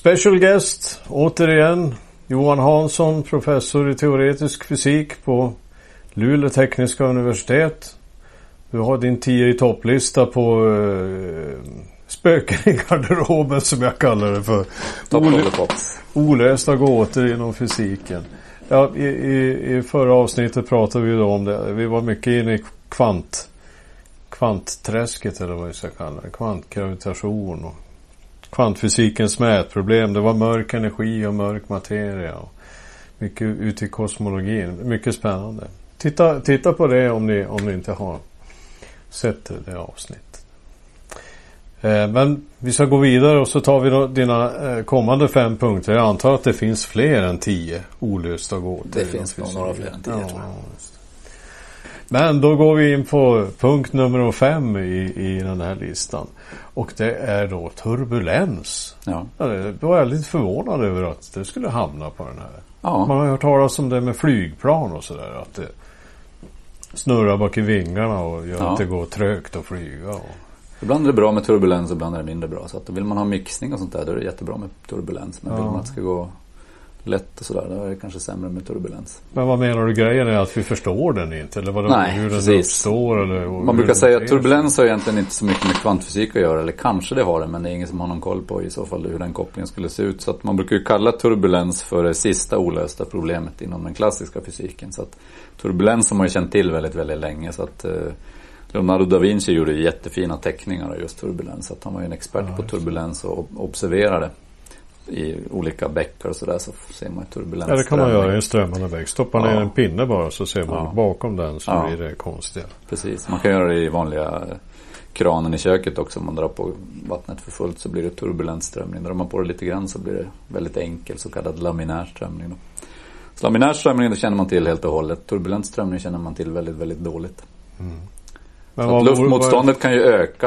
Special guest, återigen, Johan Hansson, professor i teoretisk fysik på Luleå tekniska universitet. Du har din 10 i topplista på spöken i garderoben, som jag kallar det för. Olösta gåtor inom fysiken. Ja, i förra avsnittet pratade vi då om det. Vi var mycket inne i kvantträsket, eller vad vi ska kalla det. Kvantgravitation och kvantfysikens mätproblem. Det var mörk energi och mörk materia. Och mycket ute i kosmologin. Mycket spännande. Titta på det om ni inte har sett det avsnittet. Men vi ska gå vidare och så tar vi då dina kommande 5 punkter. Jag antar att det finns fler än 10 olösta gåtor. Det finns några fler än 10, tror jag. Men då går vi in på punkt nummer 5 i den här listan. Och det är då turbulens. Ja. Jag var lite förvånad över att det skulle hamna på den här. Ja. Man har hört talas om det med flygplan och sådär. Att det snurrar bak i vingarna och gör att det går trögt att flyga. Och... Ibland är det bra med turbulens och ibland är det mindre bra. Så att vill man ha mixning och sånt där, då är det jättebra med turbulens. Men vill man att det ska gå lätt och sådär, då är det kanske sämre med turbulens. Men vad menar du, grejen är att vi förstår den inte? Eller vad Nej, hur precis. Den uppstår? Eller man brukar säga att turbulens har egentligen inte så mycket med kvantfysik att göra. Eller kanske det har det, men det är ingen som har någon koll på i så fall hur den kopplingen skulle se ut. Så att man brukar ju kalla turbulens för det sista olösta problemet inom den klassiska fysiken. Så att turbulens har man ju känt till väldigt, väldigt länge. Så att Leonardo da Vinci gjorde jättefina teckningar av just turbulens. Så att han var ju en expert på turbulens och observerade i olika bäckar och sådär, så ser man turbulens. Ja, det kan man göra i en strömmande bäck. Stoppa ner en pinne bara, så ser man bakom den, så blir det konstigt. Precis, man kan göra det i vanliga kranen i köket också. Om man drar på vattnet för fullt så blir det turbulent strömning. Drar man på det lite grann så blir det väldigt enkel så kallad laminär strömning då. Så laminär strömning, det känner man till helt och hållet. Turbulent strömning känner man till väldigt, väldigt dåligt. Så att luftmotståndet kan ju öka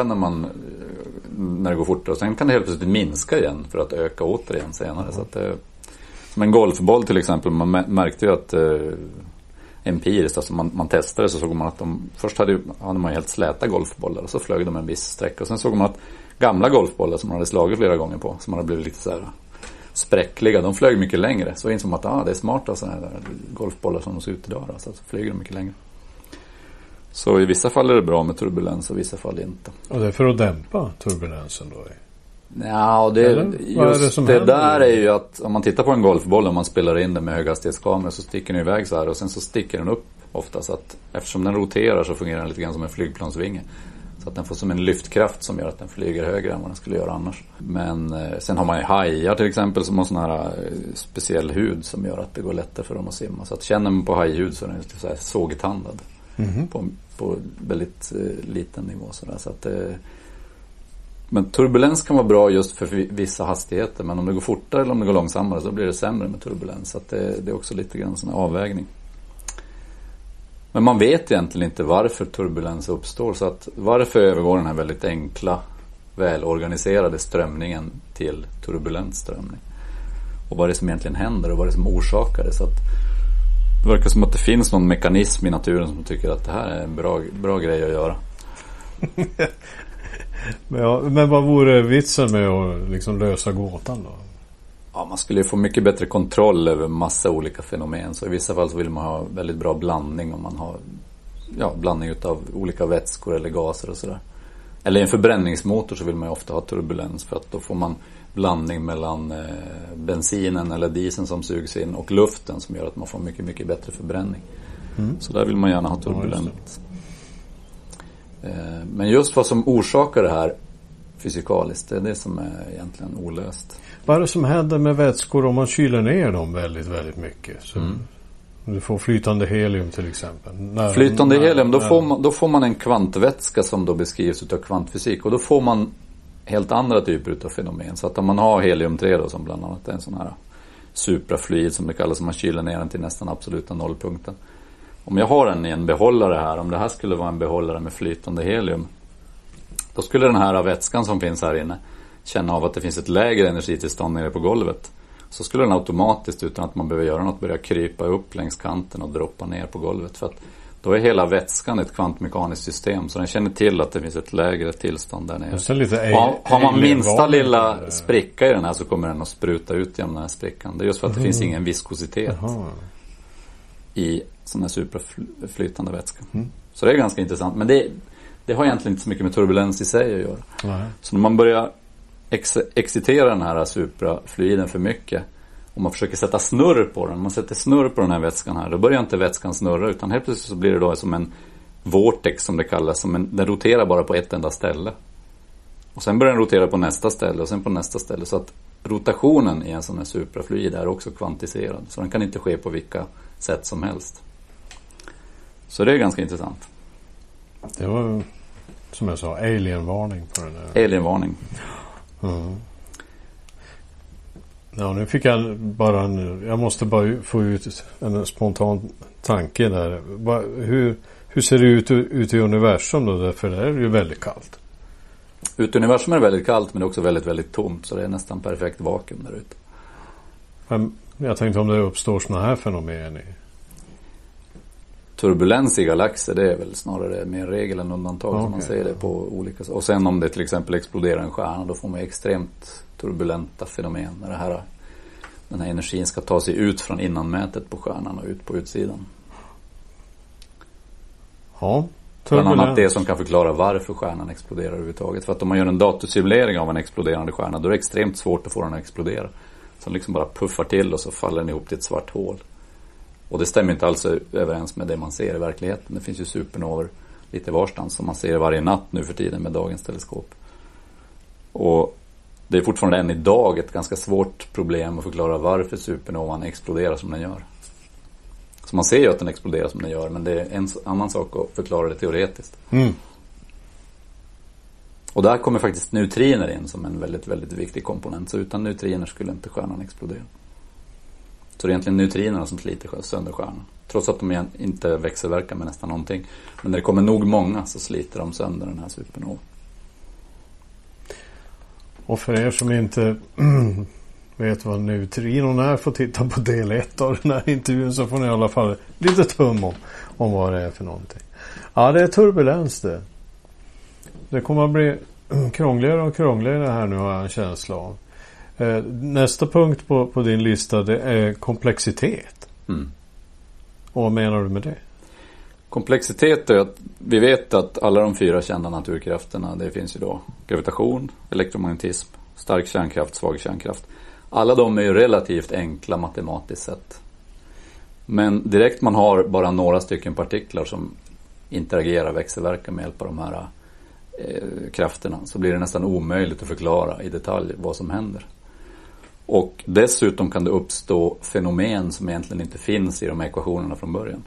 när det går fortare, och sen kan det helt plötsligt minska igen för att öka återigen senare. Så att det, som en golfboll till exempel, man märkte ju att empiriskt, alltså man testade, så såg man att först hade man helt släta golfbollar och så flög de en viss sträcka, och sen såg man att gamla golfbollar som man hade slagit flera gånger på, som hade blivit lite så här spräckliga, de flög mycket längre. Så insåg man att det är smarta sådana här golfbollar som de ser ut idag, så flyger de mycket längre. Så i vissa fall är det bra med turbulens och i vissa fall inte. Och det är för att dämpa turbulensen då? Ja, det där är ju att om man tittar på en golfboll och man spelar in den med höghastighetskameror, så sticker den iväg så här och sen så sticker den upp ofta, så att eftersom den roterar så fungerar den lite grann som en flygplansvinge. Så att den får som en lyftkraft som gör att den flyger högre än vad den skulle göra annars. Men sen har man ju hajar till exempel som har sån här speciell hud som gör att det går lättare för dem att simma. Så att känner man på hajhud så är den så här sågtandad. På väldigt liten nivå sådär. Så att, men turbulens kan vara bra just för vissa hastigheter, men om det går fortare eller om det går långsammare så blir det sämre med turbulens. Så att det är också lite grann sån avvägning. Men man vet egentligen inte varför turbulens uppstår, så att varför övergår den här väldigt enkla, välorganiserade strömningen till turbulent strömning, och vad det som egentligen händer och vad det som orsakar det. Så att det verkar som att det finns någon mekanism i naturen som tycker att det här är en bra grej att göra. Men vad vore vitsen med att liksom lösa gåtan då? Ja, man skulle ju få mycket bättre kontroll över massa olika fenomen. Så i vissa fall så vill man ha väldigt bra blandning, om man har blandning utav olika vätskor eller gaser och sådär. Eller i en förbränningsmotor så vill man ju ofta ha turbulens, för att då får man blandning mellan bensinen eller dieseln som sugs in och luften, som gör att man får mycket, mycket bättre förbränning. Så där vill man gärna ha turbulens. Men just vad som orsakar det här fysikaliskt, det är det som är egentligen olöst. Vad är det som händer med vätskor om man kyler ner dem väldigt, väldigt mycket? Så du får flytande helium till exempel. Flytande helium, då får man en kvantvätska som då beskrivs utav kvantfysik, och då får man helt andra typer av fenomen. Så att om man har helium-3 då, som bland annat är en sån här suprafluid som det kallas, som man kyler ner den till nästan absoluta nollpunkten. Om jag har den i en behållare här, om det här skulle vara en behållare med flytande helium, då skulle den här vätskan som finns här inne känna av att det finns ett lägre energitillstånd nere på golvet. Så skulle den automatiskt, utan att man behöver göra något, börja krypa upp längs kanten och droppa ner på golvet. För att då är hela vätskan ett kvantmekaniskt system. Så den känner till att det finns ett lägre tillstånd där nere. Har man minsta lilla spricka i den här så kommer den att spruta ut genom den här sprickan. Det är just för att det finns ingen viskositet i sån här superflytande vätska. Så det är ganska intressant. Men det har egentligen inte så mycket med turbulens i sig att göra. Nej. Så när man börjar excitera den här suprafluiden för mycket, om man försöker sätta snurr på den, man sätter snurr på den här vätskan här, då börjar inte vätskan snurra, utan helt plötsligt så blir det då som en vortex som det kallas, den roterar bara på ett enda ställe. Och sen börjar den rotera på nästa ställe och sen på nästa ställe, så att rotationen i en sån här suprafluid är också kvantiserad, så den kan inte ske på vilka sätt som helst. Så det är ganska intressant. Det var, som jag sa, alien-varning på den där. Alien-varning. Ja, nu fick jag jag måste bara få ut en spontan tanke där. Hur ser det ut i universum då? För det är ju väldigt kallt. Ute i universum är det väldigt kallt, men det är också väldigt, väldigt tomt. Så det är nästan perfekt vakuum där ute. Jag tänkte om det uppstår såna här fenomen i... Turbulens i galaxer, det är väl snarare mer regel än undantag, som man säger det på olika sätt. Och sen om det till exempel exploderar en stjärna, då får man extremt turbulenta fenomen när den här energin ska ta sig ut från innanmätet på stjärnan och ut på utsidan. Ja, bland annat det som kan förklara varför stjärnan exploderar överhuvudtaget. För att om man gör en datorsimulering av en exploderande stjärna, då är det extremt svårt att få den att explodera. Så den liksom bara puffar till och så faller den ihop till ett svart hål. Och det stämmer inte alls överens med det man ser i verkligheten. Det finns ju supernovor lite varstans som man ser varje natt nu för tiden med dagens teleskop. Och det är fortfarande än idag ett ganska svårt problem att förklara varför supernovan exploderar som den gör. Så man ser ju att den exploderar som den gör, men det är en annan sak att förklara det teoretiskt. Och där kommer faktiskt neutriner in som en väldigt, väldigt viktig komponent. Så utan neutriner skulle inte stjärnan explodera. Så det är egentligen neutrinerna som sliter sönder stjärnan. Trots att de inte växelverkar med nästan någonting. Men när det kommer nog många så sliter de sönder den här supernovan. Och för er som inte vet vad neutrinon är, får titta på del 1 av den här intervjun, så får ni i alla fall lite tum om vad det är för någonting. Ja, det är turbulens det. Det kommer att bli krångligare och krångligare här nu, har jag en känsla av. Nästa punkt på din lista, det är komplexitet. Och vad menar du med det? Komplexitet är att vi vet att alla de 4 kända naturkrafterna, det finns ju då gravitation, elektromagnetism, stark kärnkraft, svag kärnkraft. Alla de är ju relativt enkla matematiskt sett. Men direkt man har bara några stycken partiklar som interagerar, växelverkar med hjälp av de här krafterna, så blir det nästan omöjligt att förklara i detalj vad som händer. Och dessutom kan det uppstå fenomen som egentligen inte finns i de här ekvationerna från början.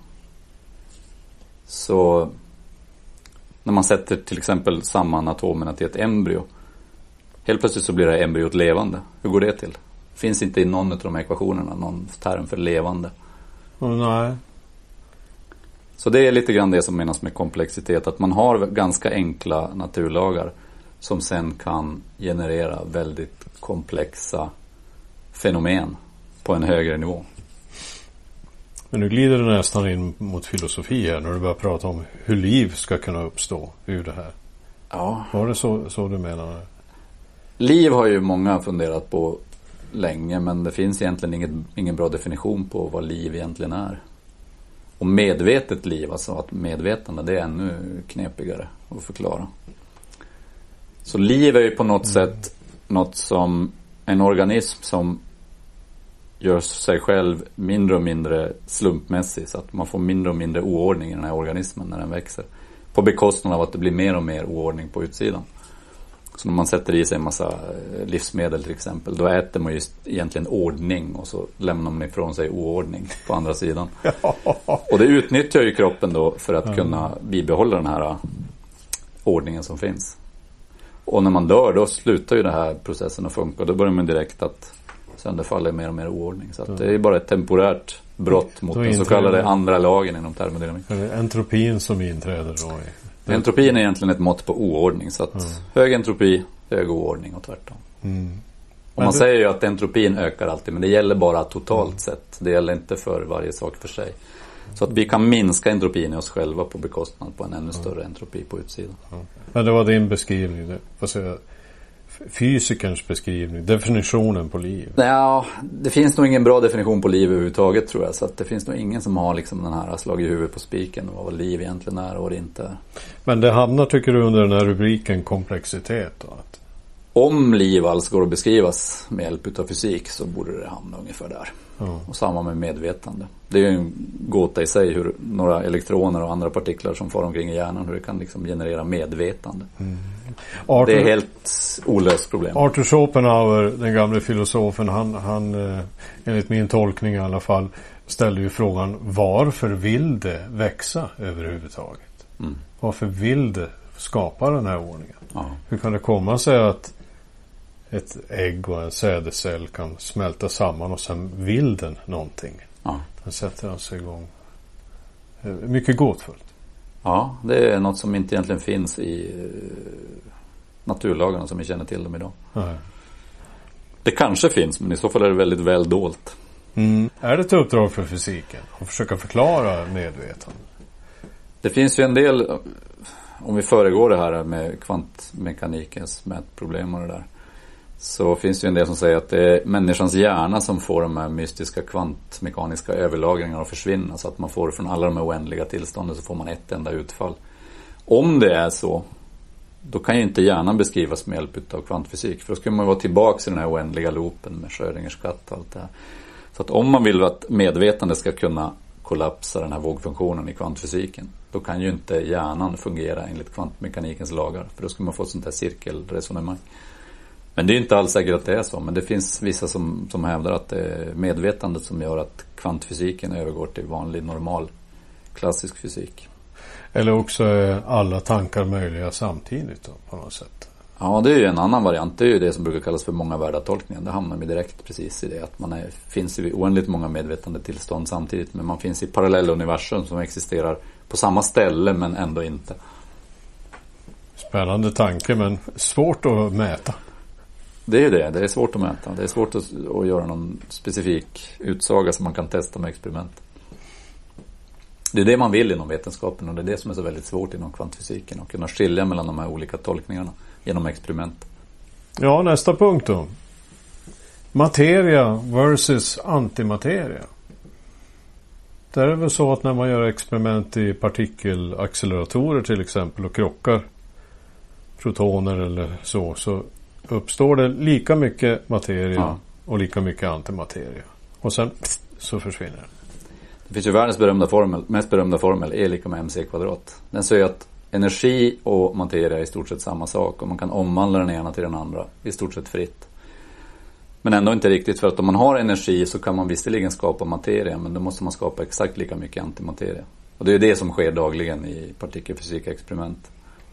Så när man sätter till exempel samman atomerna till ett embryo, helt plötsligt så blir det här embryot levande. Hur går det till? Det finns inte i någon av de här ekvationerna någon term för levande. Nej. Så det är lite grann det som menas med komplexitet, att man har ganska enkla naturlagar som sen kan generera väldigt komplexa fenomen på en högre nivå. Men nu glider det nästan in mot filosofi här när du börjar prata om hur liv ska kunna uppstå ur det här. Ja. Var det så du menar? Liv har ju många funderat på länge, men det finns egentligen ingen bra definition på vad liv egentligen är. Och medvetet liv, alltså att medvetande, det är ännu knepigare att förklara. Så liv är ju på något sätt något som en organism som gör sig själv mindre och mindre slumpmässig, så att man får mindre och mindre oordning i den här organismen när den växer. På bekostnad av att det blir mer och mer oordning på utsidan. Så när man sätter i sig en massa livsmedel till exempel, då äter man just egentligen ordning och så lämnar man ifrån sig oordning på andra sidan. Och det utnyttjar ju kroppen då för att kunna bibehålla den här ordningen som finns. Och när man dör, då slutar ju den här processen att funka. Då börjar man direkt att sönderfalla i mer och mer oordning. Så att det är bara ett temporärt brott mot den så kallade andra lagen inom termodynamik. Entropin som inträder då? Entropin är egentligen ett mått på oordning. Så att hög entropi, hög oordning och tvärtom. Och man säger ju att entropin ökar alltid, men det gäller bara totalt sett. Det gäller inte för varje sak för sig. Så att vi kan minska entropin i oss själva på bekostnad på en ännu större entropi på utsidan. Men det var din beskrivning, fysikerns beskrivning, definitionen på liv. Ja, det finns nog ingen bra definition på liv överhuvudtaget, tror jag. Så att det finns nog ingen som har liksom den här slag i huvudet på spiken vad liv egentligen är och vad det inte är. Men det hamnar, tycker du, under den här rubriken komplexitet då? Att... Om liv alls går att beskrivas med hjälp av fysik så borde det hamna ungefär där. Och samma med medvetande. Det är ju en gåta i sig hur några elektroner och andra partiklar som far omkring i hjärnan, hur det kan liksom generera medvetande. Det är helt olöst problem. Arthur Schopenhauer, den gamla filosofen, han enligt min tolkning i alla fall, ställde ju frågan: varför vill det växa överhuvudtaget? Varför vill det skapa den här ordningen? Hur kan det komma sig att ett ägg och en sädescell kan smälta samman och sen vill den någonting? Den sätter alltså igång. Mycket gåtfullt. Ja, det är något som inte egentligen finns i naturlagarna som vi känner till dem idag. Nej. Det kanske finns, men i så fall är det väldigt väl dolt. Är det ett uppdrag för fysiken att försöka förklara medvetande? Det finns ju en del, om vi föregår det här med kvantmekanikens mätproblem och det där, så finns det ju en del som säger att det är människans hjärna som får de här mystiska kvantmekaniska överlagringarna att försvinna, så att man får från alla de här oändliga tillstånden så får man ett enda utfall. Om det är så, då kan ju inte hjärnan beskrivas med hjälp av kvantfysik, för då ska man vara tillbaka i den här oändliga loopen med Schrödingers katt och allt det här. Så att om man vill att medvetande ska kunna kollapsa den här vågfunktionen i kvantfysiken, då kan ju inte hjärnan fungera enligt kvantmekanikens lagar, för då ska man få ett sånt här cirkelresonemang. Men det är inte alls säkert att det är så, men det finns vissa som hävdar att det är medvetandet som gör att kvantfysiken övergår till vanlig, normal, klassisk fysik. Eller också är alla tankar möjliga samtidigt då, på något sätt. Ja, det är ju en annan variant. Det är ju det som brukar kallas för många världatolkningen. Det hamnar vi direkt precis i det, att man finns i oändligt många medvetande tillstånd samtidigt, men man finns i parallella universum som existerar på samma ställe men ändå inte. Spännande tanke, men svårt att mäta. Det är ju det. Det är svårt att mäta. Det är svårt att göra någon specifik utsaga som man kan testa med experiment. Det är det man vill inom vetenskapen, och det är det som är så väldigt svårt inom kvantfysiken, att kunna skilja mellan de här olika tolkningarna genom experiment. Ja, nästa punkt då. Materia versus antimateria. Det är väl så att när man gör experiment i partikelacceleratorer till exempel och krockar protoner eller så uppstår det lika mycket materia och lika mycket antimateria. Och sen så försvinner det. Det finns ju världens mest berömda formel, E lika med mc². Den säger att energi och materia är i stort sett samma sak, och man kan omvandla den ena till den andra i stort sett fritt. Men ändå inte riktigt, för att om man har energi så kan man visserligen skapa materia, men då måste man skapa exakt lika mycket antimateria. Och det är det som sker dagligen i partikelfysikexperiment.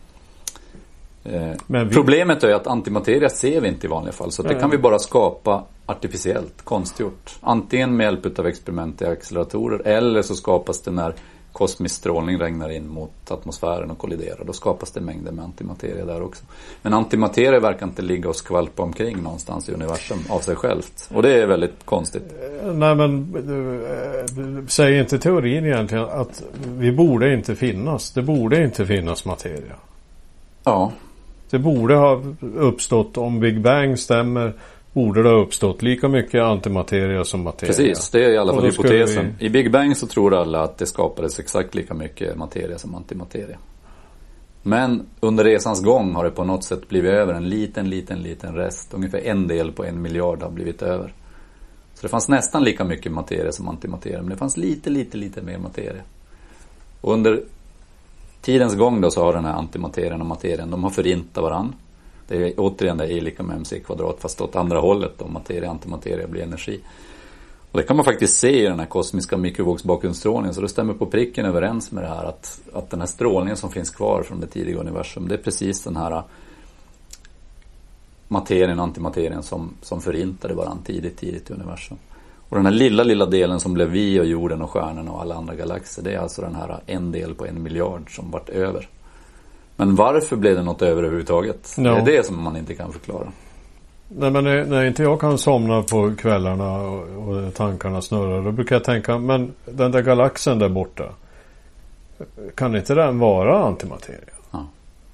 Problemet är att antimateria ser vi inte i vanliga fall, så det kan vi bara skapa artificiellt, konstgjort. Antingen med hjälp av experiment i acceleratorer, eller så skapas det när kosmisk strålning regnar in mot atmosfären och kolliderar. Då skapas det mängder med antimateria där också. Men antimateria verkar inte ligga och skvalpa omkring någonstans i universum av sig självt. Och det är väldigt konstigt. Nej, men säger inte teorin egentligen att vi borde inte finnas? Det borde inte finnas materia. Ja. Det borde ha uppstått, om Big Bang stämmer, borde det ha uppstått lika mycket antimateria som materia. Precis, det är i alla fall hypotesen. I Big Bang så tror alla att det skapades exakt lika mycket materia som antimateria. Men under resans gång har det på något sätt blivit över en liten rest. Ungefär 1 del på 1 miljard har blivit över. Så det fanns nästan lika mycket materia som antimateria, men det fanns lite mer materia. Och under tidens gång då så har den här antimaterien och materien, de har förintat varann. Det är återigen det E lika med mc², fast åt andra hållet då materia och antimateria blir energi. Och det kan man faktiskt se i den här kosmiska mikrovågsbakgrundsstrålningen, så det stämmer på pricken överens med det här att den här strålningen som finns kvar från det tidiga universum, det är precis den här materien och antimaterien som förintade varann tidigt i universum. Och den här lilla delen som blev vi och jorden och stjärnorna och alla andra galaxer, det är alltså den här 1 del på 1 miljard som vart över. Men varför blev det något över överhuvudtaget? No. Det är det som man inte kan förklara. Nej, men när inte jag kan somna på kvällarna och tankarna snurrar, då brukar jag tänka, men den där galaxen där borta, kan inte den vara antimateria? Ja.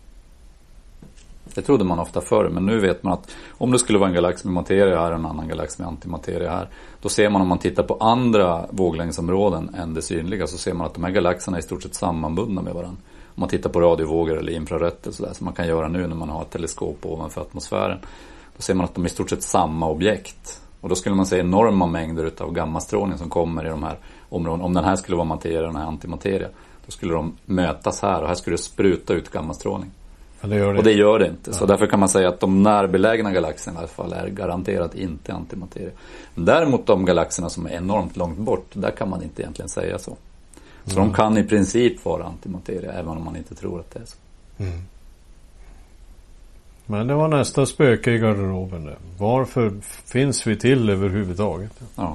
Det trodde man ofta förr, men nu vet man att om det skulle vara en galax med materia här och en annan galax med antimateria här, då ser man, om man tittar på andra våglängdsområden än det synliga, så ser man att de här galaxerna är i stort sett sammanbundna med varandra. Om man tittar på radiovågor eller infrarött och sådär, som man kan göra nu när man har ett teleskop ovanför atmosfären, då ser man att de är i stort sett samma objekt. Och då skulle man se enorma mängder av gammastrålning som kommer i de här områdena. Om den här skulle vara materia och den här antimateria, då skulle de mötas här och här skulle det spruta ut gammastrålning. Ja, det gör det. Och det gör det inte. Så därför kan man säga att de närbelägna galaxerna i alla fall är garanterat inte antimateria. Däremot de galaxerna som är enormt långt bort, där kan man inte egentligen säga så. Så de kan i princip vara antimateria, även om man inte tror att det är så. Mm. Men det var nästa spöke i garderoben där. Varför finns vi till överhuvudtaget? Ja.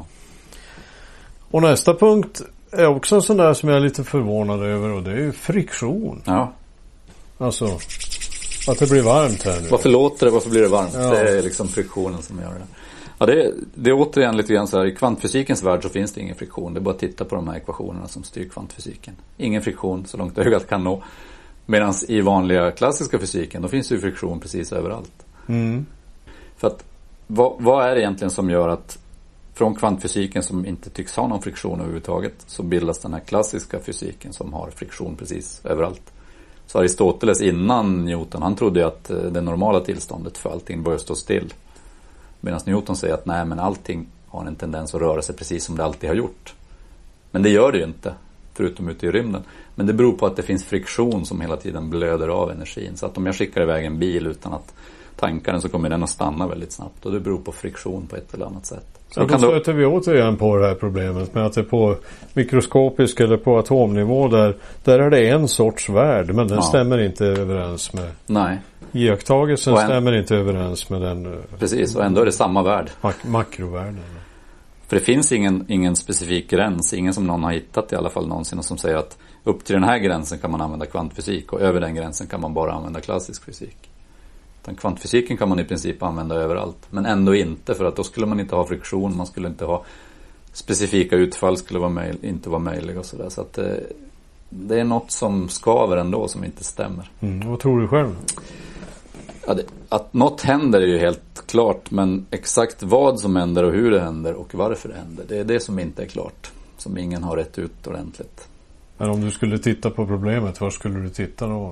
Och nästa punkt är också en sån där som jag är lite förvånad över, och det är ju friktion. Ja. Alltså, att det blir varmt här nu. Varför låter det? Varför blir det varmt? Ja. Det är liksom friktionen som gör det. Ja, det är återigen lite grann så här, i kvantfysikens värld så finns det ingen friktion. Det är bara att titta på de här ekvationerna som styr kvantfysiken. Ingen friktion så långt ögat kan nå. Medan i vanliga klassiska fysiken, då finns det ju friktion precis överallt. Mm. För att, vad är det egentligen som gör att från kvantfysiken som inte tycks ha någon friktion överhuvudtaget, så bildas den här klassiska fysiken som har friktion precis överallt. Så Aristoteles innan Newton, han trodde ju att det normala tillståndet för allting börjar stå still. Medan Newton säger att nej, men allting har en tendens att röra sig precis som det alltid har gjort. Men det gör det ju inte, förutom ute i rymden. Men det beror på att det finns friktion som hela tiden blöder av energin. Så att om jag skickar iväg en bil utan att tanka den, så kommer den att stanna väldigt snabbt. Och det beror på friktion på ett eller annat sätt. Så då stöter vi återigen på det här problemet med att det är på mikroskopisk eller på atomnivå där är det en sorts värld, men den stämmer inte överens med... Nej. Iakttagelsen stämmer inte överens med den... Precis, och ändå är det samma värld. Makrovärlden. För det finns ingen specifik gräns, ingen som någon har hittat i alla fall någonsin, som säger att upp till den här gränsen kan man använda kvantfysik och över den gränsen kan man bara använda klassisk fysik. Den kvantfysiken kan man i princip använda överallt, men ändå inte, för att då skulle man inte ha friktion, man skulle inte ha specifika utfall, skulle inte vara möjliga och sådär. Så att det är något som skaver ändå som inte stämmer. Vad tror du själv? Ja, att något händer är ju helt klart, men exakt vad som händer och hur det händer och varför det händer, det är det som inte är klart, som ingen har rätt ut ordentligt. Men om du skulle titta på problemet, var skulle du titta då?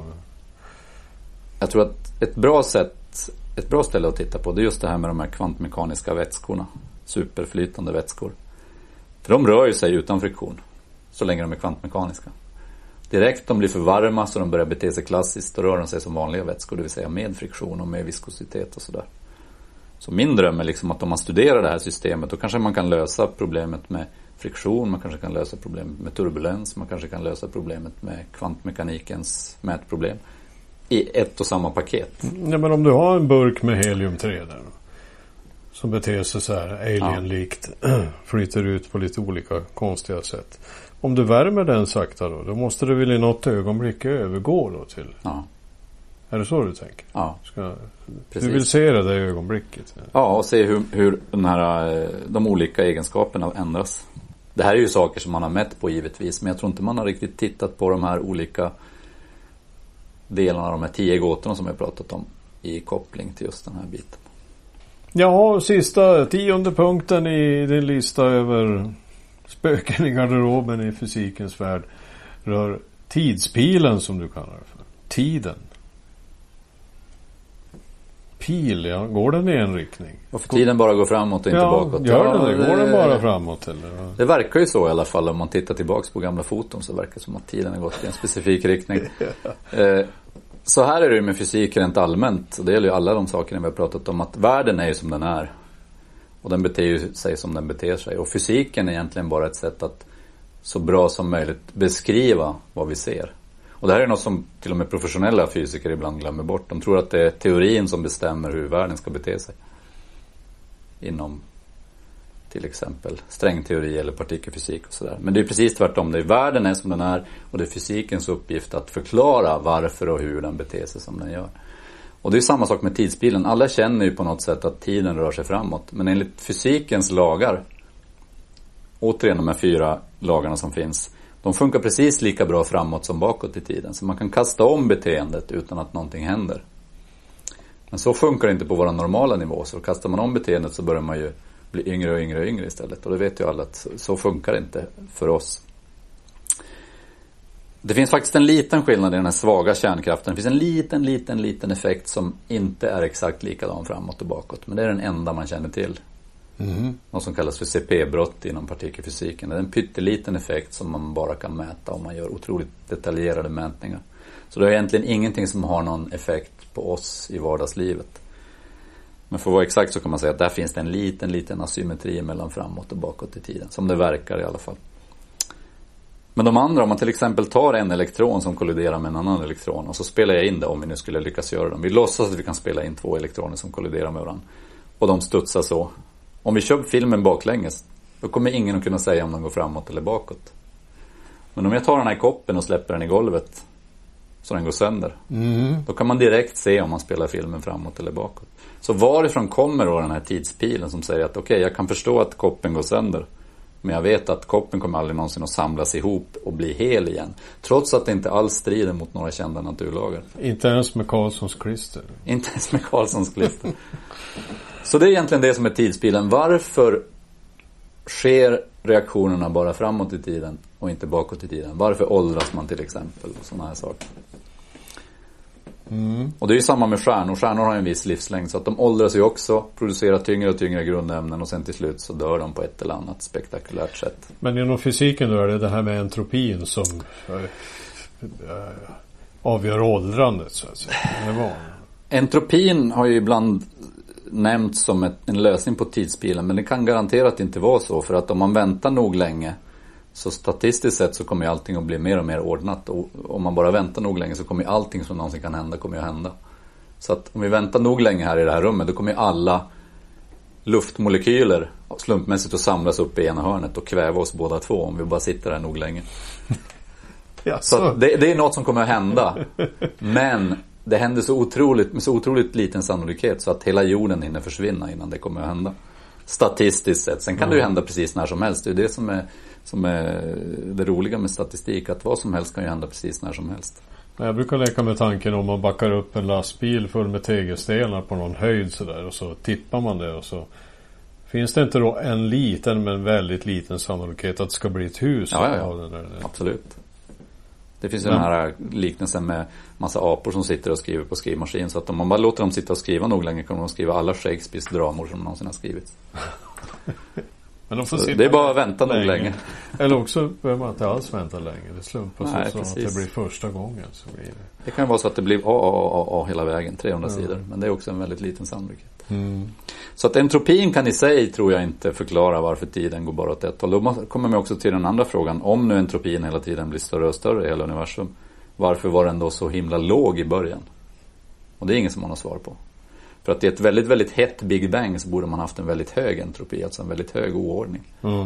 Jag tror att ett bra ställe att titta på, det är just det här med de här kvantmekaniska vätskorna, superflytande vätskor. För de rör ju sig utan friktion så länge de är kvantmekaniska. Direkt de blir för varma så de börjar bete sig klassiskt, då rör de sig som vanliga vätskor, det vill säga med friktion och med viskositet och sådär. Så min dröm är liksom att om man studerar det här systemet, då kanske man kan lösa problemet med friktion, man kanske kan lösa problemet med turbulens, man kanske kan lösa problemet med kvantmekanikens mätproblem i ett och samma paket. Ja, men om du har en burk med helium-3 där som beter sig så här alien-likt, flyter ut på lite olika konstiga sätt. Om du värmer den sakta då måste du väl i något ögonblick övergå då till... Ja. Är det så du tänker? Ja. Du vill se det där ögonblicket? Ja, och se hur de olika egenskaperna ändras. Det här är ju saker som man har mätt på givetvis, men jag tror inte man har riktigt tittat på de här olika delarna, de här 10 gåtorna som jag pratat om i koppling till just den här biten. Ja, sista 10:e punkten i din lista över spöken i garderoben i fysikens värld rör tidspilen, som du kallar det för. Tiden. Pil, ja. Går den i en riktning? Och för tiden bara går framåt och inte bakåt. Gör den det? Går den bara framåt? Eller? Det verkar ju så i alla fall. Om man tittar tillbaks på gamla foton så verkar det som att tiden har gått i en specifik riktning. Så här är det ju med fysik rent allmänt. Och det gäller ju alla de sakerna vi har pratat om. Att världen är ju som den är. Och den beter ju sig som den beter sig. Och fysiken är egentligen bara ett sätt att så bra som möjligt beskriva vad vi ser. Och det här är något som till och med professionella fysiker ibland glömmer bort. De tror att det är teorin som bestämmer hur världen ska bete sig. Inom till exempel strängteori eller partikelfysik och sådär. Men det är precis tvärtom. Det är världen är som den är och det är fysikens uppgift att förklara varför och hur den beter sig som den gör. Och det är samma sak med tidsbilen. Alla känner ju på något sätt att tiden rör sig framåt. Men enligt fysikens lagar, återigen de här 4 lagarna som finns, de funkar precis lika bra framåt som bakåt i tiden. Så man kan kasta om beteendet utan att någonting händer. Men så funkar det inte på våra normala nivå. Så kastar man om beteendet så börjar man ju bli yngre och yngre och yngre istället. Och det vet ju alla att så funkar det inte för oss. Det finns faktiskt en liten skillnad i den här svaga kärnkraften. Det finns en liten effekt som inte är exakt likadan framåt och bakåt. Men det är den enda man känner till. Något som kallas för CP-brott inom partikelfysiken. Det är en pytteliten effekt som man bara kan mäta om man gör otroligt detaljerade mätningar. Så det är egentligen ingenting som har någon effekt på oss i vardagslivet. Men för att vara exakt så kan man säga att där finns det en liten asymmetri mellan framåt och bakåt i tiden. Som det verkar i alla fall. Men de andra, om man till exempel tar en elektron som kolliderar med en annan elektron och så spelar jag in det om vi nu skulle lyckas göra det. Vi låtsas att vi kan spela in 2 elektroner som kolliderar med varandra. Och de studsar så. Om vi kör filmen baklänges, då kommer ingen att kunna säga om de går framåt eller bakåt. Men om jag tar den här koppen och släpper den i golvet så den går sönder. Då kan man direkt se om man spelar filmen framåt eller bakåt. Så varifrån kommer då den här tidspilen som säger att okej, jag kan förstå att koppen går sönder. Men jag vet att koppen kommer aldrig någonsin att samlas ihop och bli hel igen. Trots att det inte alls strider mot några kända naturlagar. Inte ens med Karlssons klister. Inte ens med Karlssons klister. Så det är egentligen det som är tidspilen. Varför sker reaktionerna bara framåt i tiden och inte bakåt i tiden? Varför åldras man till exempel? Sådana här saker. Och det är ju samma med stjärnor. Stjärnor har en viss livslängd så att de åldras ju också, producerar tyngre och tyngre grundämnen och sen till slut så dör de på ett eller annat spektakulärt sätt. Men inom fysiken då är det här med entropin som avgör åldrandet så att säga. Entropin har ju ibland nämnts som en lösning på tidspilen, men det kan garanterat inte vara så, för att om man väntar nog länge så statistiskt sett så kommer allting att bli mer och mer ordnat, och om man bara väntar nog länge så kommer allting som någonsin kan hända kommer att hända. Så att om vi väntar nog länge här i det här rummet, då kommer alla luftmolekyler slumpmässigt att samlas upp i ena hörnet och kväva oss båda två om vi bara sitter där nog länge. Så att det är något som kommer att hända, men det händer med så otroligt liten sannolikhet så att hela jorden hinner försvinna innan det kommer att hända. Statistiskt sett. Sen kan det ju hända precis när som helst. Det är det som är det roliga med statistik. Att vad som helst kan ju hända precis när som helst. Jag brukar leka med tanken om man backar upp en lastbil full med tegelstenar på någon höjd sådär, och så tippar man det och så finns det inte då en liten men väldigt liten sannolikhet att det ska bli ett hus? Ja. Absolut. Det finns ju den här liknelsen med massa apor som sitter och skriver på skrivmaskin. Så att om man bara låter dem sitta och skriva nog länge kan de skriva alla Shakespeares dramor som någonsin har skrivits. Men de får det är bara att vänta nog länge. Eller också behöver man inte alls vänta länge. Det slumpas så att det blir första gången. Så blir det kan vara så att det blir A hela vägen, 300 sidor. Men det är också en väldigt liten sannolikhet. Så att entropin kan i sig, tror jag, inte förklara varför tiden går bara åt ett håll. Då kommer man också till den andra frågan. Om nu entropin hela tiden blir större och större i hela universum, varför var den då så himla låg i början? Och det är ingen som har något svar på. För att i ett väldigt, väldigt hett Big Bang så borde man haft en väldigt hög entropi, alltså en väldigt hög oordning.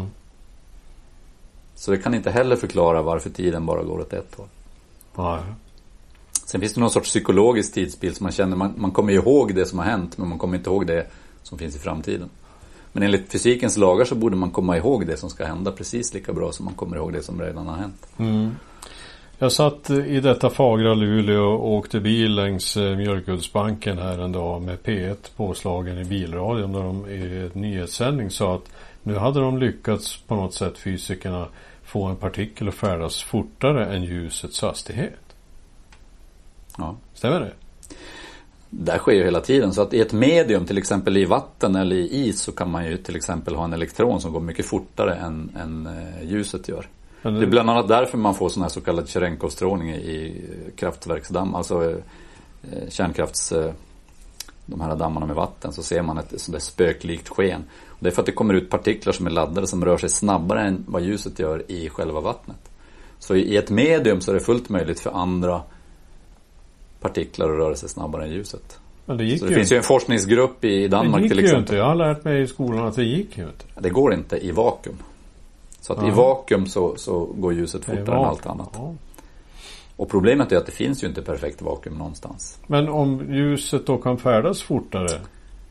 Så det kan inte heller förklara varför tiden bara går åt ett håll. Nej. Sen finns det någon sorts psykologisk tidsbild som man känner, man kommer ihåg det som har hänt, men man kommer inte ihåg det som finns i framtiden. Men enligt fysikens lagar så borde man komma ihåg det som ska hända precis lika bra som man kommer ihåg det som redan har hänt. Jag satt i detta fagra Luleå och åkte bil längs Mjölkuddsbanken här en dag med P1 påslagen i bilradion, där de i ett nyhetssändning sa att nu hade de lyckats på något sätt, fysikerna, få en partikel att färdas fortare än ljusets hastighet. Ja. Stämmer det? Det sker ju hela tiden. Så att i ett medium, till exempel i vatten eller i is, så kan man ju till exempel ha en elektron som går mycket fortare än ljuset gör. Det är bland annat därför man får sån här så kallad Cherenkov-strålning i kraftverksdamm, alltså kärnkrafts de här dammarna med vatten, så ser man ett sånt där spöklikt sken. Och det är för att det kommer ut partiklar som är laddade som rör sig snabbare än vad ljuset gör i själva vattnet. Så i ett medium så är det fullt möjligt för andra partiklar att röra sig snabbare än ljuset. Men det så det finns ju en forskningsgrupp i Danmark till exempel. Inte. Jag har lärt mig i skolan att det gick ju inte. Det går inte i vakuum. Så att i vakuum så går ljuset fortare än allt annat. Ja. Och problemet är att det finns ju inte perfekt vakuum någonstans. Men om ljuset då kan färdas fortare?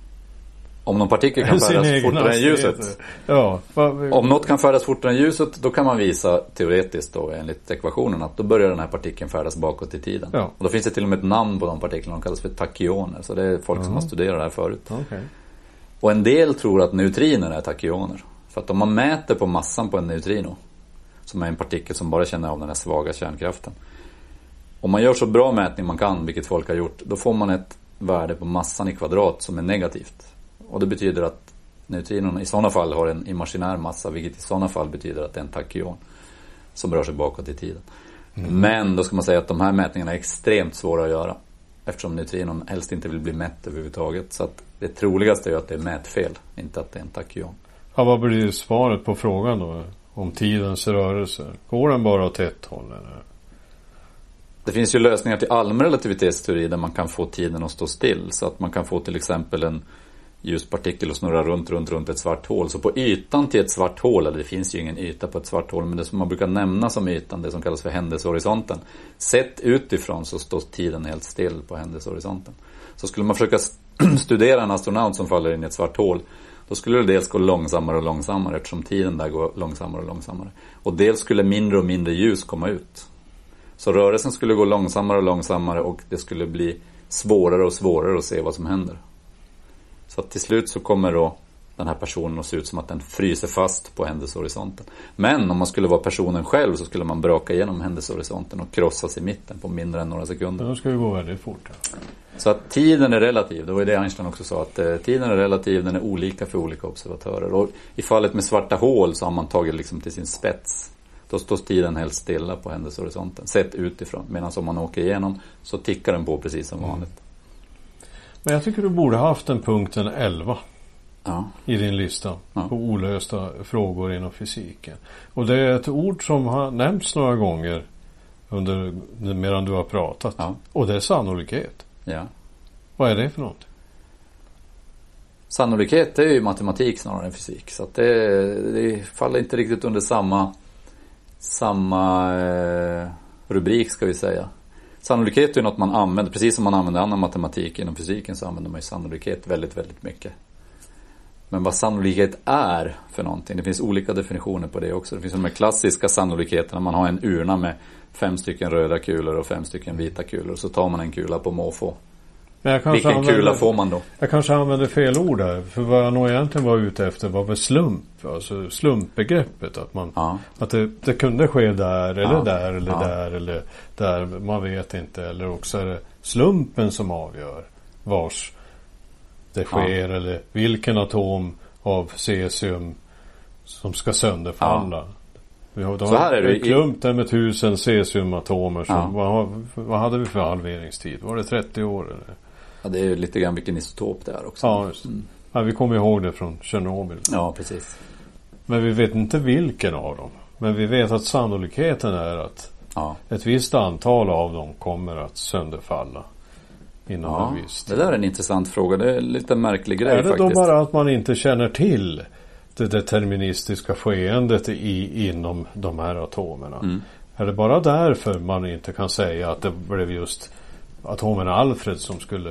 Om någon partikel kan färdas fortare än ljuset. Ja. Om något kan färdas fortare än ljuset, då kan man visa teoretiskt då, enligt ekvationen, att då börjar den här partikeln färdas bakåt i tiden. Ja. Och då finns det till och med ett namn på de partiklarna, de kallas för tachyoner. Så det är folk som har studerat det här förut. Okay. Och en del tror att neutriner är tachyoner. För att om man mäter på massan på en neutrino, som är en partikel som bara känner av den här svaga kärnkraften. Om man gör så bra mätning man kan, vilket folk har gjort, då får man ett värde på massan i kvadrat som är negativt. Och det betyder att neutrinon i sådana fall har en imaginär massa, vilket i sådana fall betyder att det är en tachyon som rör sig bakåt i tiden. Men då ska man säga att de här mätningarna är extremt svåra att göra, eftersom neutrinon helst inte vill bli mätt överhuvudtaget. Så att det troligaste är att det är mätfel, inte att det är en tachyon. Ja, vad blir svaret på frågan då? Om tidens rörelse? Går den bara åt ett håll eller? Det finns ju lösningar till allmän relativitetsteori där man kan få tiden att stå still. Så att man kan få till exempel en ljuspartikel att snurra runt ett svart hål. Så på ytan till ett svart hål, eller det finns ju ingen yta på ett svart hål, men det som man brukar nämna som ytan, det som kallas för händelsehorisonten. Sett utifrån så står tiden helt still på händelsehorisonten. Så skulle man försöka studera en astronaut som faller in i ett svart hål, då skulle det dels gå långsammare och långsammare, eftersom tiden där går långsammare och långsammare. Och dels skulle mindre och mindre ljus komma ut. Så rörelsen skulle gå långsammare och långsammare, och det skulle bli svårare och svårare att se vad som händer. Så att till slut så kommer då den här personen att se ut som att den fryser fast på händelsehorisonten. Men om man skulle vara personen själv så skulle man braka igenom händelsehorisonten och krossas i mitten på mindre än några sekunder. Då ska det gå väldigt fort. Så att tiden är relativ. Det var ju det Einstein också sa, att tiden är relativ, den är olika för olika observatörer. Och i fallet med svarta hål så har man tagit liksom till sin spets. Då står tiden helt stilla på händelsehorisonten, sett utifrån. Medan om man åker igenom så tickar den på precis som vanligt. Men jag tycker du borde ha haft en punkten 11 i din lista på olösta frågor inom fysiken. Och det är ett ord som har nämnts några gånger medan du har pratat. Ja. Och det är sannolikhet. Ja. Vad är det för något? Sannolikhet är ju matematik snarare än fysik. Så att det faller inte riktigt under samma rubrik, ska vi säga. Sannolikhet är något man använder, precis som man använder annan matematik inom fysiken, så använder man ju sannolikhet väldigt, väldigt mycket. Men vad sannolikhet är för någonting, det finns olika definitioner på det också. Det finns de här klassiska sannolikheterna, man har en urna med 5 stycken röda kulor och 5 stycken vita kulor, och så tar man en kula på måfå. Vilken kula får man då? Jag kanske använder fel ord här. För vad jag nog egentligen var ute efter var väl slump. Alltså slumpbegreppet. Att det kunde ske där eller där eller där eller där. Man vet inte. Eller också är det slumpen som avgör vars det sker. Eller vilken atom av cesium som ska sönderfalla. Så här är det. Klump där med 1000 cesiumatomer. Vad hade vi för halveringstid? Var det 30 år eller? Ja, det är ju lite grann vilken isotop det är också. Ja, just det. Ja, vi kommer ihåg det från Tjernobyl. Ja, precis. Men vi vet inte vilken av dem. Men vi vet att sannolikheten är att ett visst antal av dem kommer att sönderfalla inom en viss tid. Det där är en intressant fråga. Det är en lite märklig grej faktiskt. Är det då bara att man inte känner till det deterministiska skeendet inom de här atomerna? Är det bara därför man inte kan säga att det blev just atomen Alfred som skulle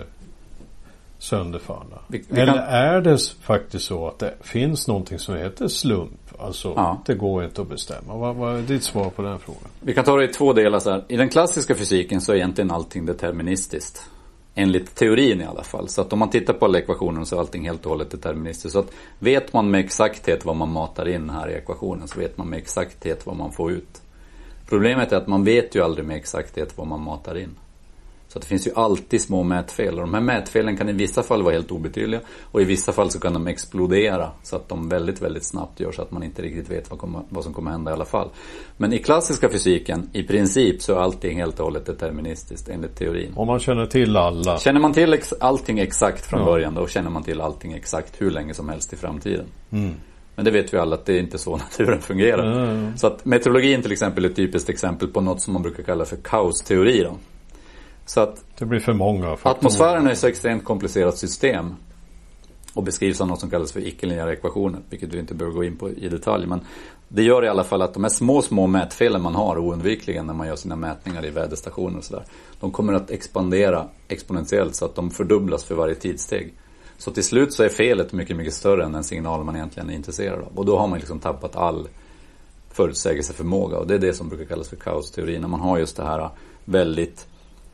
sönderfalla? Eller är det faktiskt så att det finns någonting som heter slump? Alltså det går inte att bestämma. Vad är ditt svar på den frågan? Vi kan ta det i 2 delar så här. I den klassiska fysiken så är egentligen allting deterministiskt. Enligt teorin i alla fall. Så att om man tittar på alla ekvationer så är allting helt och hållet deterministiskt. Så att vet man med exakthet vad man matar in här i ekvationen, så vet man med exakthet vad man får ut. Problemet är att man vet ju aldrig med exakthet vad man matar in. Så att det finns ju alltid små mätfel. Och de här mätfelen kan i vissa fall vara helt obetydliga. Och i vissa fall så kan de explodera. Så att de väldigt, väldigt snabbt gör så att man inte riktigt vet vad som kommer hända i alla fall. Men i klassiska fysiken, i princip, så är allting helt och hållet deterministiskt enligt teorin. Om man känner till alla. Känner man till allting exakt från början, då känner man till allting exakt hur länge som helst i framtiden. Men det vet vi alla att det är inte så naturen fungerar. Så att meteorologin till exempel är ett typiskt exempel på något som man brukar kalla för kaosteori då. Så att det blir för många faktorer. Atmosfären är ett så extremt komplicerat system och beskrivs av något som kallas för icke-linjära ekvationer, vilket vi inte behöver gå in på i detalj. Men det gör i alla fall att de här små mätfelen man har oundvikligen när man gör sina mätningar i väderstationer och sådär, de kommer att expandera exponentiellt så att de fördubblas för varje tidssteg. Så till slut så är felet mycket, mycket större än den signal man egentligen är intresserad av. Och då har man liksom tappat all förutsägelseförmåga. Och det är det som brukar kallas för kaosteori. När man har just det här väldigt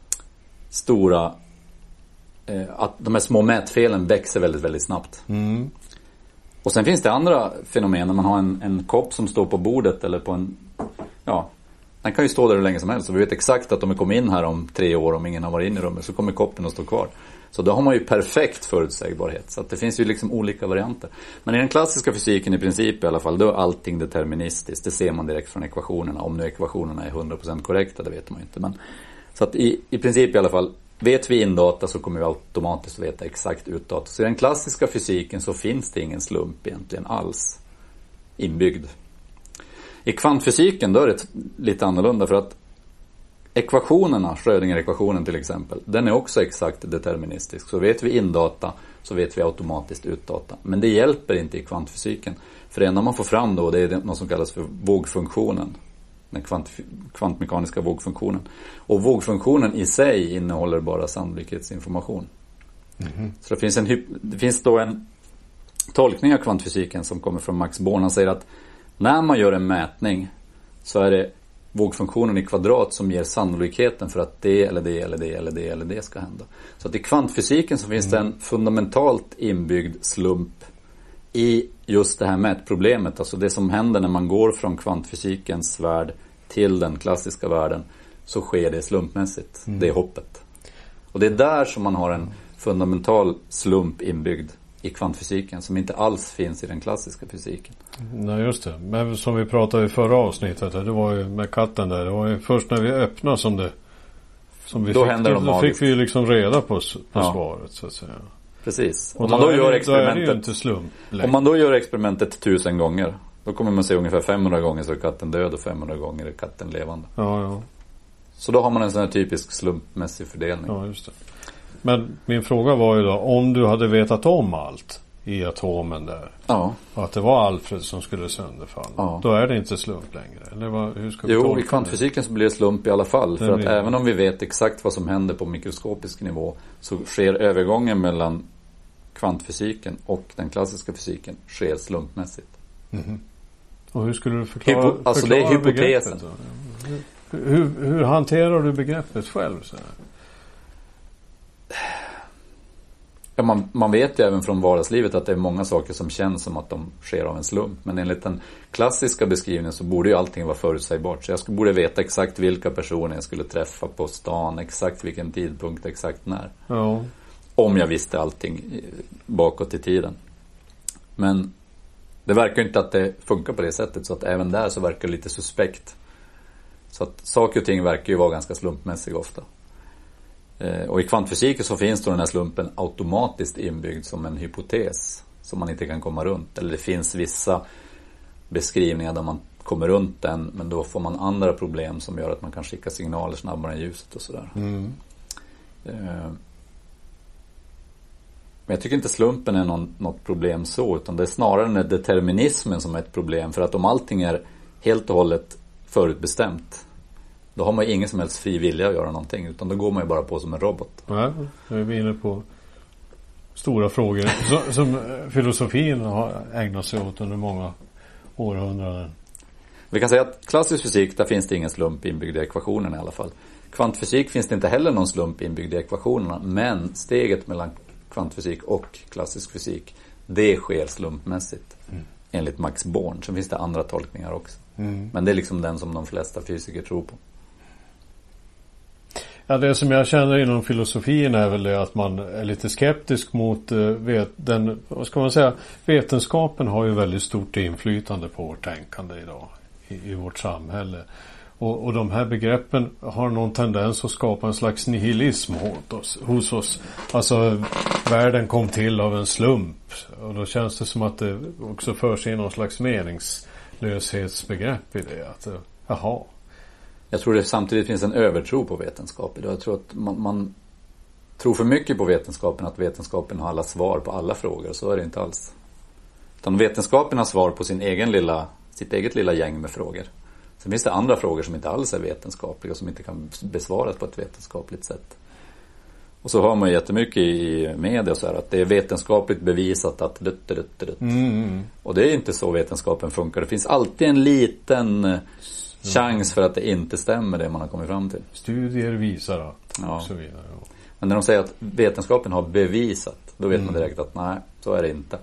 stora, att de här små mätfelen växer väldigt, väldigt snabbt. Mm. Och sen finns det andra fenomen. När man har en kopp som står på bordet eller på en, ja, den kan ju stå där hur länge som helst. Så vi vet exakt att om vi kommer in här om 3 år, om ingen har varit inne i rummet, så kommer koppen att stå kvar. Så då har man ju perfekt förutsägbarhet. Så att det finns ju liksom olika varianter. Men i den klassiska fysiken i princip i alla fall, då är allting deterministiskt. Det ser man direkt från ekvationerna. Om nu ekvationerna är 100% korrekta, det vet man ju inte. Men, så att i princip i alla fall, vet vi indata så kommer vi automatiskt veta exakt utdata. Så i den klassiska fysiken så finns det ingen slump egentligen alls inbyggd. I kvantfysiken då är det lite annorlunda, för att ekvationerna, Schrödinger-ekvationen till exempel, den är också exakt deterministisk. Så vet vi indata så vet vi automatiskt utdata. Men det hjälper inte i kvantfysiken. För det enda man får fram då, det är något som kallas för vågfunktionen. Den kvantmekaniska vågfunktionen. Och vågfunktionen i sig innehåller bara sannolikhetsinformation. Mm-hmm. Så det finns då en tolkning av kvantfysiken som kommer från Max Born. Han säger att när man gör en mätning så är det vågfunktionen i kvadrat som ger sannolikheten för att det eller det eller det eller det eller det ska hända. Så att i kvantfysiken så finns det en fundamentalt inbyggd slump i just det här mätproblemet. Alltså det som händer när man går från kvantfysikens värld till den klassiska världen, så sker det slumpmässigt. Det är hoppet. Och det är där som man har en fundamental slump inbyggd i kvantfysiken som inte alls finns i den klassiska fysiken. Nej, just det. Men som vi pratade i förra avsnittet, det var ju med katten där. Det var ju först när vi öppnade som vi då händer då fick vi ju liksom reda på svaret så att säga. Precis. Och om man då gör experimentet, om man då gör experimentet 1000 gånger, då kommer man se ungefär 500 gånger så är katten död och 500 gånger är katten levande. Ja. Så då har man en sån här typisk slumpmässig fördelning. Ja, just det. Men min fråga var ju då, om du hade vetat om allt i atomen där, att det var Alfred som skulle sönderfalla, då är det inte slump längre. Eller hur ska vi Jo, i kvantfysiken så blir det slump i alla fall. För att även om vi vet exakt vad som händer på mikroskopisk nivå, så sker övergången mellan kvantfysiken och den klassiska fysiken sker slumpmässigt. Mm-hmm. Och hur skulle du förklara alltså det är hypotesen. Hur hanterar du begreppet själv så här? Ja, man vet ju även från vardagslivet att det är många saker som känns som att de sker av en slump. Men enligt den klassiska beskrivningen så borde ju allting vara förutsägbart. Så jag borde veta exakt vilka personer jag skulle träffa på stan, exakt vilken tidpunkt, exakt när. Ja. Om jag visste allting bakåt i tiden. Men det verkar inte att det funkar på det sättet, så att även där så verkar det lite suspekt. Så att saker och ting verkar ju vara ganska slumpmässiga ofta. Och i kvantfysiken så finns då den här slumpen automatiskt inbyggd som en hypotes som man inte kan komma runt. Eller det finns vissa beskrivningar där man kommer runt den, men då får man andra problem som gör att man kan skicka signaler snabbare än ljuset och sådär. Mm. Men jag tycker inte slumpen är något problem så, utan det är snarare den determinismen som är ett problem. För att om allting är helt och hållet förutbestämt, då har man ju ingen som helst fri vilja att göra någonting, utan då går man ju bara på som en robot. Ja, nu är vi inne på stora frågor som filosofin har ägnat sig åt under många århundraden. Vi kan säga att klassisk fysik, där finns det ingen slump inbyggd i ekvationerna i alla fall. Kvantfysik finns det inte heller någon slump inbyggd i ekvationerna, men steget mellan kvantfysik och klassisk fysik, det sker slumpmässigt. Enligt Max Born. Sen finns det andra tolkningar också. Men det är liksom den som de flesta fysiker tror på. Ja, det som jag känner inom filosofin är väl det att man är lite skeptisk mot vad ska man säga, vetenskapen har ju väldigt stort inflytande på vårt tänkande idag i vårt samhälle. Och de här begreppen har någon tendens att skapa en slags nihilism hos oss. Alltså, världen kom till av en slump. Och då känns det som att det också förs in någon slags meningslöshetsbegrepp i det. Att, jaha. Jag tror det samtidigt finns en övertro på vetenskap idag. Jag tror att man tror för mycket på vetenskapen, att vetenskapen har alla svar på alla frågor. Så är det inte alls. Utan vetenskapen har svar på sitt eget lilla gäng med frågor. Sen finns det andra frågor som inte alls är vetenskapliga och som inte kan besvaras på ett vetenskapligt sätt. Och så har man jättemycket i media så här att det är vetenskapligt bevisat att Och det är inte så vetenskapen funkar. Det finns alltid en liten chans för att det inte stämmer det man har kommit fram till. Studier visar att och så vidare. Ja. Men när de säger att vetenskapen har bevisat, då vet man direkt att nej, så är det inte.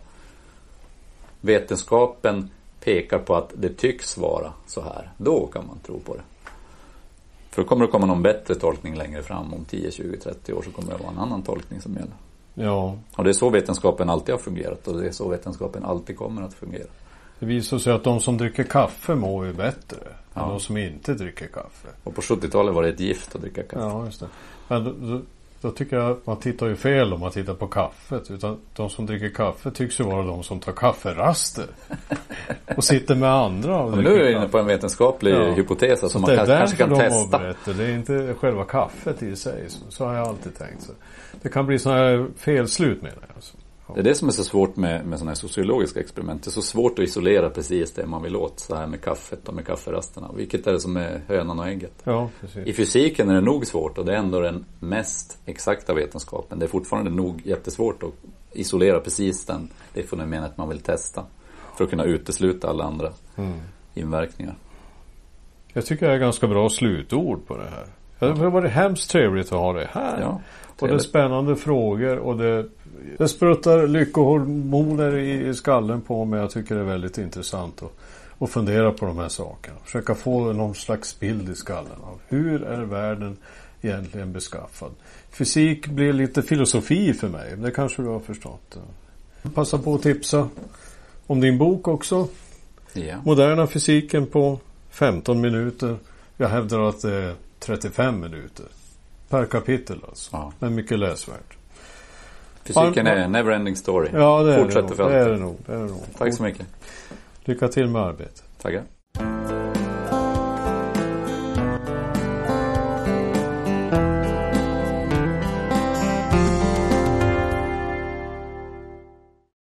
Vetenskapen pekar på att det tycks vara så här. Då kan man tro på det. För då kommer det komma någon bättre tolkning längre fram. Om 10, 20, 30 år så kommer det vara en annan tolkning som gäller. Ja. Och det är så vetenskapen alltid har fungerat. Och det är så vetenskapen alltid kommer att fungera. Det visar sig att de som dricker kaffe mår ju bättre än de som inte dricker kaffe. Och på 70-talet var det ett gift att dricka kaffe. Ja, just det. Men då tycker jag att man tittar ju fel om man tittar på kaffet. Utan de som dricker kaffe tycks ju vara de som tar kafferaster. Och sitter med andra. Men nu är vi inne på en vetenskaplig hypotes som man kanske kan testa. Det är inte själva kaffet i sig. Så har jag alltid tänkt. Så det kan bli sådana här felslut med det. Alltså. Det är det som är så svårt med sådana här sociologiska experiment. Det är så svårt att isolera precis det man vill åt. Så här med kaffet och med kafferasterna. Vilket är det som är hönan och ägget? Ja, precis. I fysiken är det nog svårt. Och det är ändå den mest exakta vetenskapen. Det är fortfarande nog jättesvårt att isolera precis det fenomenet man vill testa. För att kunna utesluta alla andra inverkningar. Jag tycker det är ganska bra slutord på det här. Det har varit hemskt trevligt att ha det här. Ja, och det är spännande frågor och det spruttar lyckohormoner i skallen på mig. Jag tycker det är väldigt intressant att fundera på de här sakerna. Försöka få någon slags bild i skallen av hur är världen egentligen beskaffad. Fysik blir lite filosofi för mig. Det kanske du har förstått. Passa på att tipsa om din bok också. Ja. Moderna fysiken på 15 minuter. Jag hävdar att det är 35 minuter per kapitel alltså. Ja. Men mycket läsvärt. Fysiken är en never-ending story. Ja, det är Fortsätter det nog. Det är det nog. Tack så mycket. Lycka till med arbetet. Tackar.